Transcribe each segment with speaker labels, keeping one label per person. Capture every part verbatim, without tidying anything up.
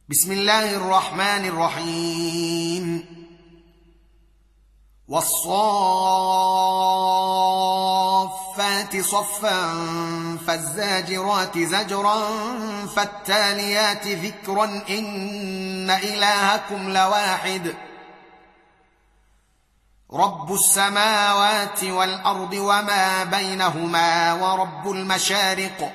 Speaker 1: بسم الله الرحمن الرحيم والصافات صفا فالزاجرات زجرا فالتاليات ذكرا إن إلهكم لواحد رب السماوات والأرض وما بينهما ورب المشارق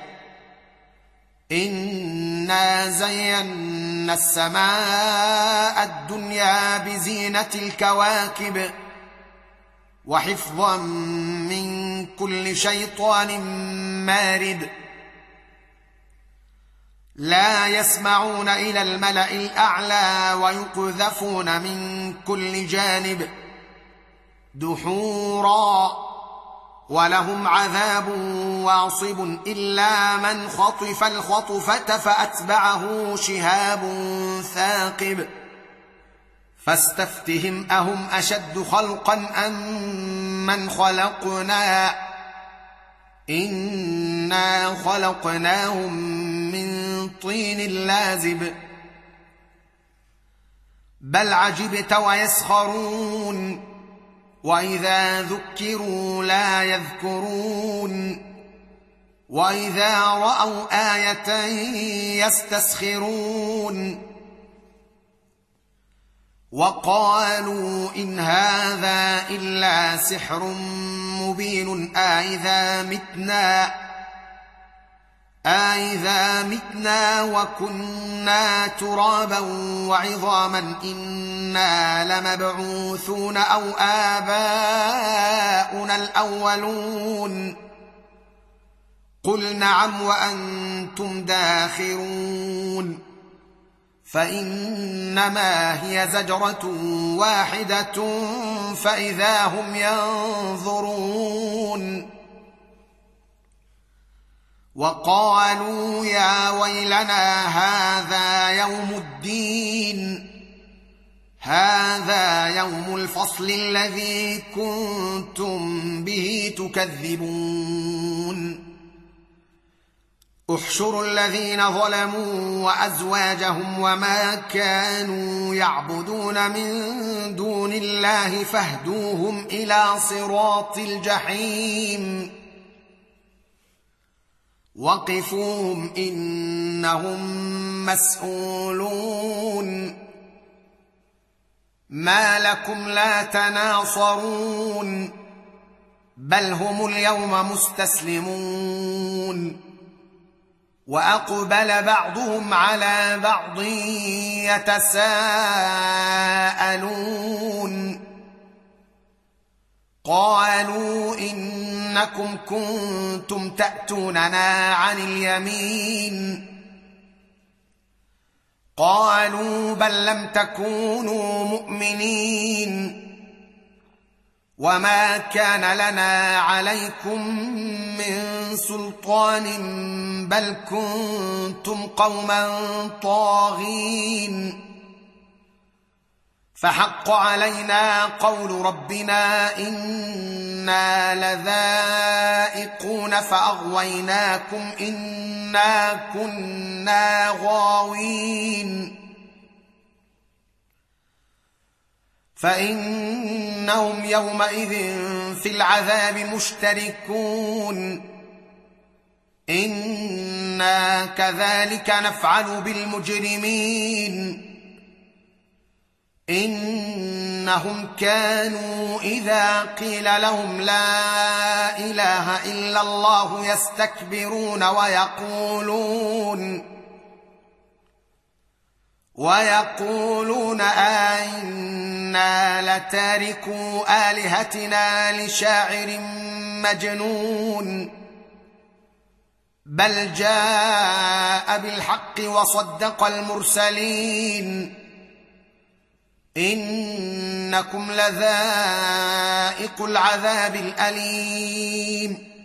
Speaker 1: إنا زينا السماء الدنيا بزينة الكواكب وحفظا من كل شيطان مارد لا يسمعون إلى الملأ الأعلى ويقذفون من كل جانب دحورا ولهم عذاب واصب إلا من خطف الخطفة فأتبعه شهاب ثاقب فاستفتهم أهم أشد خلقا أم من خلقنا إنا خلقناهم من طين لازب بل عجبت ويسخرون وإذا ذكروا لا يذكرون وإذا رأوا آية يستسخرون وقالوا إن هذا إلا سحر مبين أإذا متنا أإذا متنا وكنا ترابا وعظاما إنا لمبعوثون أو آباؤنا الأولون قل نعم وأنتم داخرون فإنما هي زجرة واحدة فإذا هم ينظرون وقالوا يا ويلنا هذا يوم الدين هذا يوم الفصل الذي كنتم به تكذبون احشروا الذين ظلموا وأزواجهم وما كانوا يعبدون من دون الله فاهدوهم إلى صراط الجحيم وقفوهم إنهم مسؤولون ما لكم لا تناصرون بل هم اليوم مستسلمون وأقبل بعضهم على بعض يتساءلون قالوا إنكم كنتم تأتوننا عن اليمين قالوا بل لم تكونوا مؤمنين وما كان لنا عليكم من سلطان بل كنتم قوما طاغين فحق علينا قول ربنا إنا لذائقون فأغويناكم إنا كنا غاوين فإنهم يومئذ في العذاب مشتركون إنا كذلك نفعل بالمجرمين إنهم كانوا إذا قيل لهم لا إله إلا الله يستكبرون ويقولون ويقولون أئنا لتاركوا آلهتنا لشاعر مجنون بل جاء بالحق وصدق المرسلين إنكم لذائق العذاب الأليم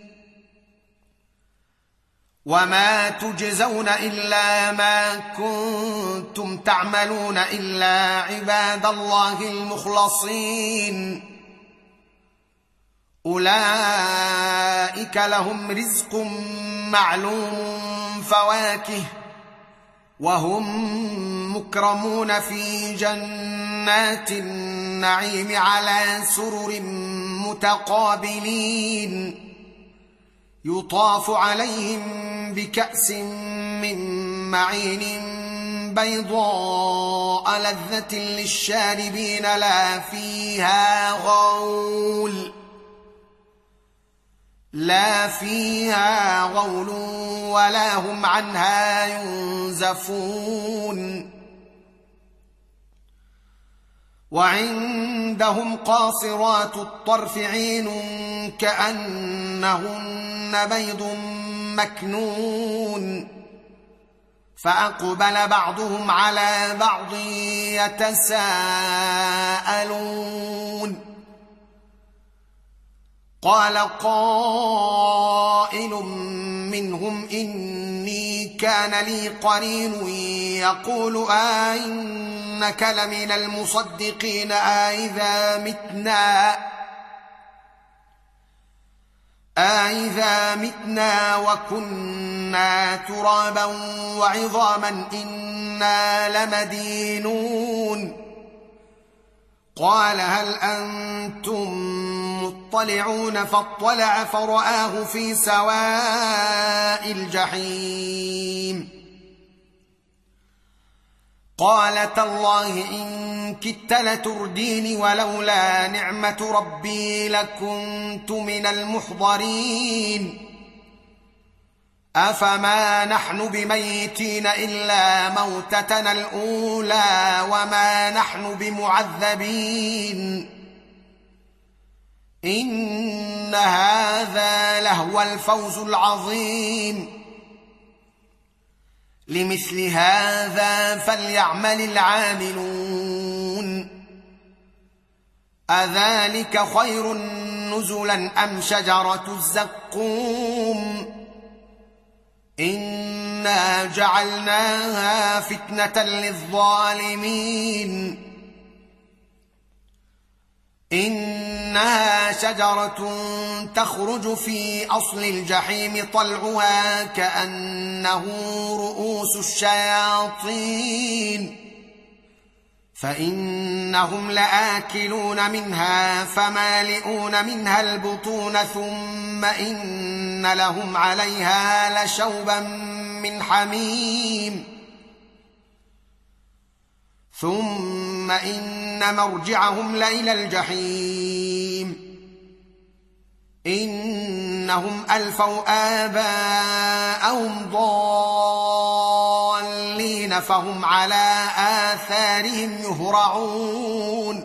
Speaker 1: وما تجزون إلا ما كنتم تعملون إلا عباد الله المخلصين أولئك لهم رزق معلوم فواكه وهم مكرمون في جنات النعيم على سرر متقابلين يطاف عليهم بكأس من معين بيضاء لذة للشاربين لا فيها غول لا فيها غول ولا هم عنها ينزفون وعندهم قاصرات الطرف عين كأنهن بيض مكنون فأقبل بعضهم على بعض يتساءلون قال قائل منهم إني كان لي قرين يقول أئنك لمن المصدقين أئذا متنا أئذا متنا وكنا ترابا وعظاما إنا لمدينون قال هل أنتم مطلعون فاطلع فرآه في سواء الجحيم قال تالله إن كدت لترديني ولولا نعمة ربي لكنت من المحضرين أفما نحن بميتين إلا موتتنا الأولى وما نحن بمعذبين إن هذا لهو الفوز العظيم لمثل هذا فليعمل العاملون أذلك خير نزلا أم شجرة الزقوم إنا جعلناها فتنة للظالمين إنها شجرة تخرج في أصل الجحيم طلعها كأنه رؤوس الشياطين فإنهم لآكلون منها فمالئون منها البطون ثم إن لهم عليها لشوبا من حميم ثم إن مرجعهم لإلى الجحيم إنهم ألفوا آباءهم ضالين فهم على آثارهم يهرعون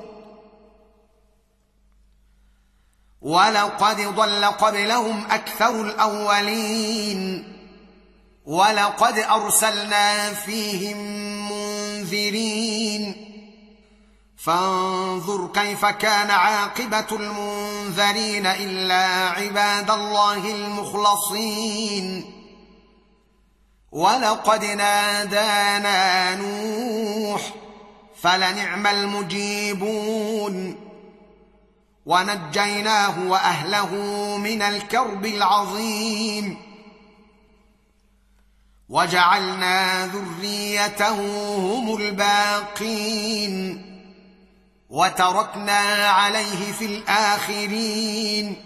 Speaker 1: ولقد ضل قبلهم أكثر الأولين ولقد أرسلنا فيهم منذرين فانظر كيف كان عاقبة المنذرين إلا عباد الله المخلصين ولقد نادانا نوح فلنعم المجيبون ونجيناه وأهله من الكرب العظيم وجعلنا ذريته هم الباقين وتركنا عليه في الآخرين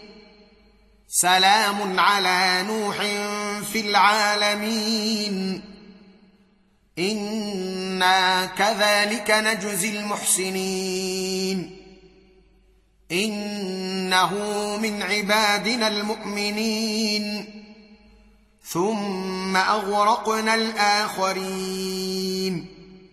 Speaker 1: سلام على نوح في العالمين إنا كذلك نجزي المحسنين إنه من عبادنا المؤمنين ثم أغرقنا الآخرين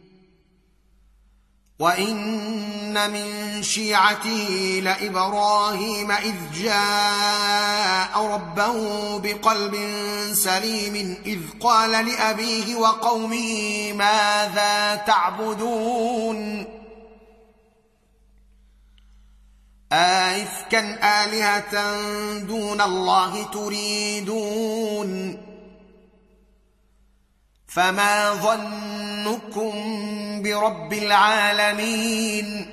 Speaker 1: وإن من شيعته لإبراهيم إذ جاء ربه بقلب سليم إذ قال لأبيه وقومه ماذا تعبدون أئفكا آلهة دون الله تريدون فما ظنكم برب العالمين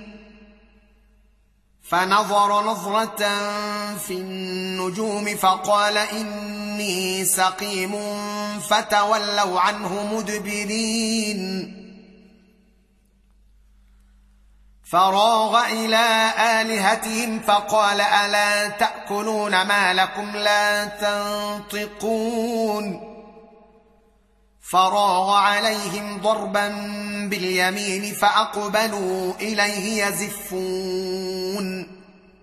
Speaker 1: فنظر نظرة في النجوم فقال إني سقيم فتولوا عنه مدبرين فراغ إلى آلهتهم فقال ألا تأكلون ما لكم لا تنطقون فراغ عليهم ضربا باليمين فأقبلوا إليه يزفون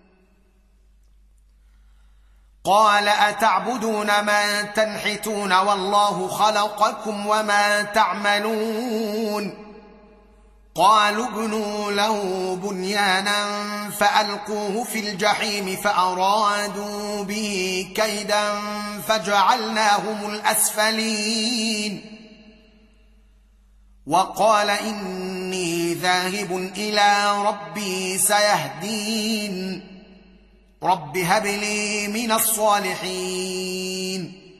Speaker 1: قال أتعبدون ما تنحتون والله خلقكم وما تعملون قالوا ابنوا له بنيانا فألقوه في الجحيم فأرادوا به كيدا فجعلناهم الأسفلين وقال إني ذاهب إلى ربي سيهدين رب هب لي من الصالحين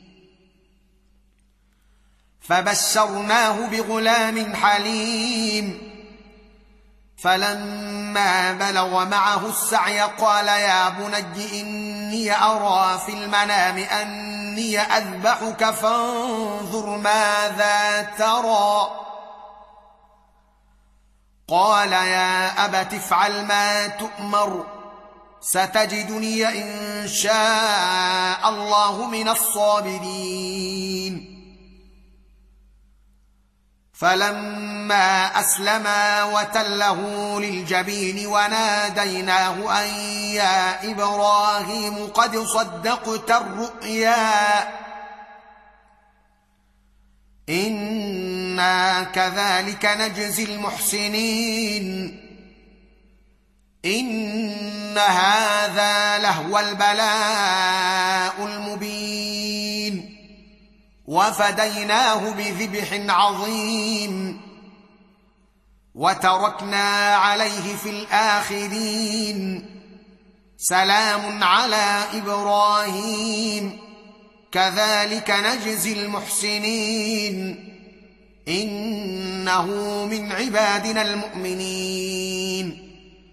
Speaker 1: فبشرناه بغلام حليم فلما بلغ معه السعي قال يا بني إني أرى في المنام أني أذبحك فانظر ماذا ترى قال يا أبت افعل ما تؤمر ستجدني إن شاء الله من الصابرين فلما أسلما وتله للجبين وناديناه أن يا إبراهيم قد صدقت الرؤيا إنا كذلك نجزي المحسنين إن هذا لهو البلاء المبين وفديناه بذبح عظيم وتركنا عليه في الآخرين سلام على إبراهيم كذلك نجزي المحسنين إنه من عبادنا المؤمنين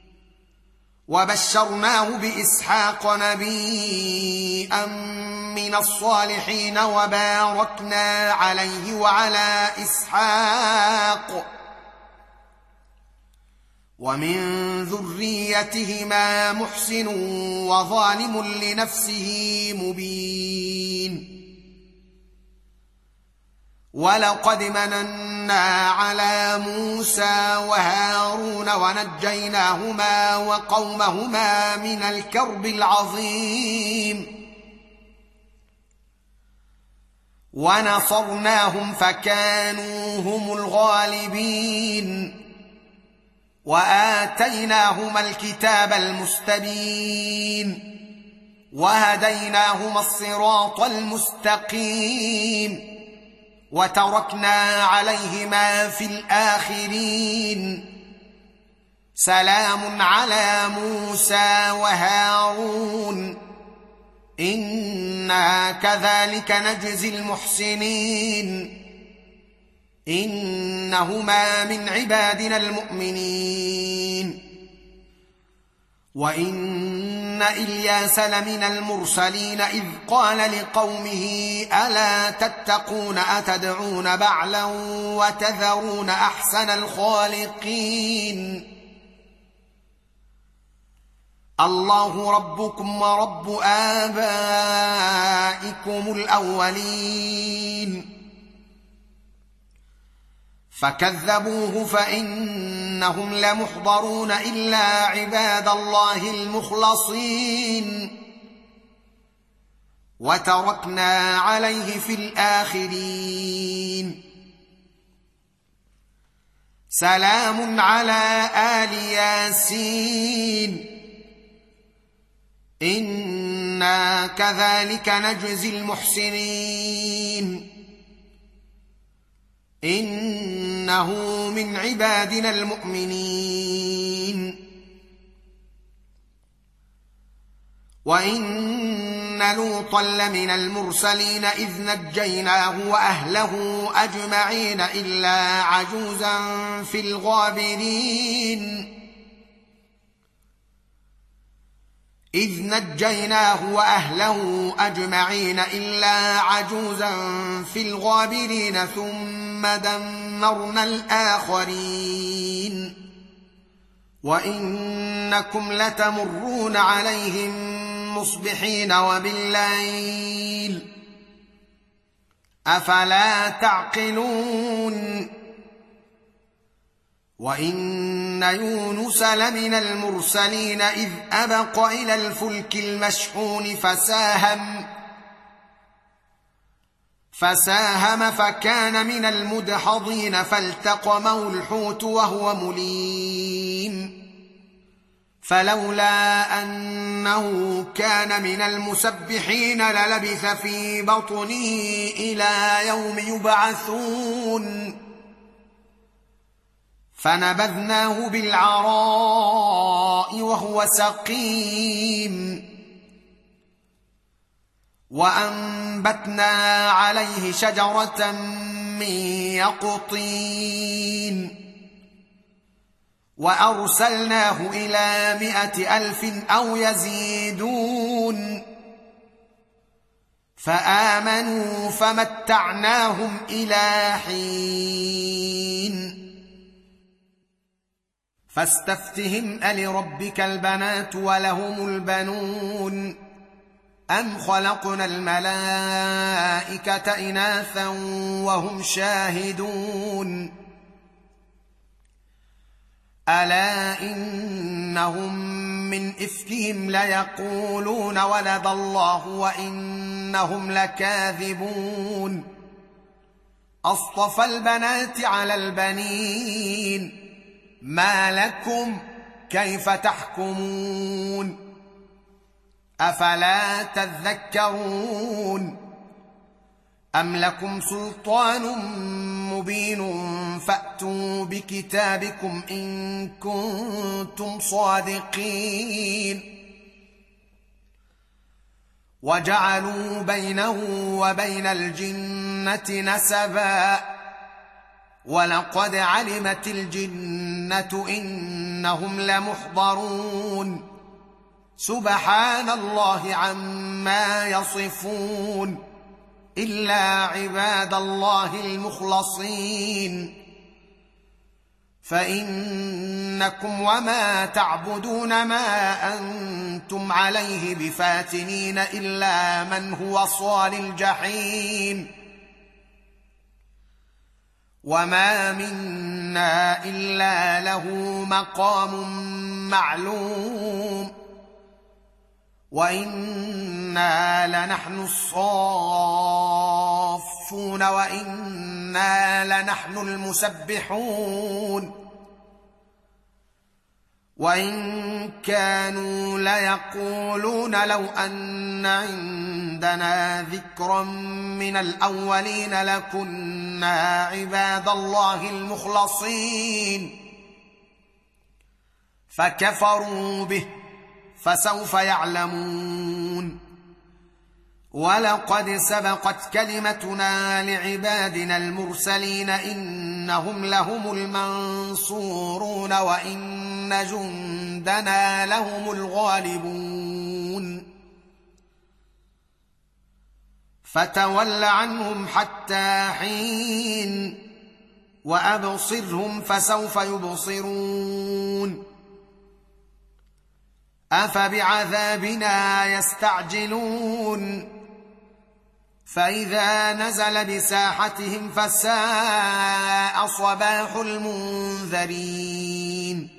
Speaker 1: وبشرناه بإسحاق نبيا من الصالحين وباركنا عليه وعلى إسحاق ومن ذريتهما محسن وظالم لنفسه مبين ولقد مننا على موسى وهارون ونجيناهما وقومهما من الكرب العظيم ونصرناهم فكانوا هم الغالبين وآتيناهما الكتاب المستبين وهديناهما الصراط المستقيم وتركنا عليهما في الآخرين سلام على موسى وهارون إنا كذلك نجزي المحسنين إنهما من عبادنا المؤمنين وإن إلياس لمن المرسلين إذ قال لقومه ألا تتقون أتدعون بعلا وتذرون أحسن الخالقين الله ربكم ورب آبائكم الأولين فكذبوه فإنهم لمحضرون إلا عباد الله المخلصين وتركنا عليه في الآخرين سلام على آل ياسين إنا كذلك نجزي المحسنين إنه من عبادنا المؤمنين وإن لوطا لمن المرسلين إذ نجيناه وأهله أجمعين إلا عجوزا في الغابرين إذ نجيناه وأهله أجمعين إلا عجوزا في الغابرين ثم دمرنا الآخرين وإنكم لتمرون عليهم مصبحين وبالليل أفلا تعقلون وإن يونس لمن المرسلين إذ أبق إلى الفلك المشحون فساهم فساهم فكان من المدحضين فالتقمه الحوت وهو مليم فلولا أنه كان من المسبحين للبث في بطنه إلى يوم يبعثون فنبذناه بالعراء وهو سقيم وأنبتنا عليه شجرة من يقطين وأرسلناه إلى مائة ألف أو يزيدون فآمنوا فمتعناهم إلى حين فاستفتهم ألربك البنات ولهم البنون أم خلقنا الملائكة إناثا وهم شاهدون ألا إنهم من إفكهم ليقولون ولد الله وإنهم لكاذبون أصطفى البنات على البنين ما لكم كيف تحكمون أفلا تذكرون أم لكم سلطان مبين فأتوا بكتابكم إن كنتم صادقين وجعلوا بينه وبين الجنة نسبا ولقد علمت الجنة إنهم لمحضرون سبحان الله عما يصفون إلا عباد الله المخلصين فإنكم وما تعبدون ما أنتم عليه بفاتنين إلا من هو صال الجحيم وما منا إلا له مقام معلوم وإنا لنحن الصافون وإنا لنحن المسبحون وإن كانوا ليقولون لو أن عندنا ذكرا من الأولين لكنا عباد الله المخلصين فكفروا به فسوف يعلمون ولقد سبقت كلمتنا لعبادنا المرسلين إنهم لهم المنصورون وإن جندنا لهم الغالبون فتول عنهم حتى حين وأبصرهم فسوف يبصرون أفبعذابنا يستعجلون فإذا نزل بساحتهم فساء صباح المنذرين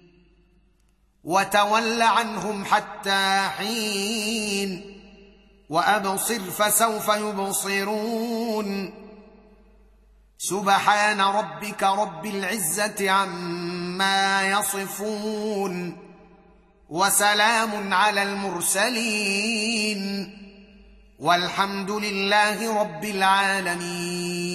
Speaker 1: وتول عنهم حتى حين وأبصر فسوف يبصرون سبحان ربك رب العزة عما يصفون وسلام على المرسلين والحمد لله رب العالمين.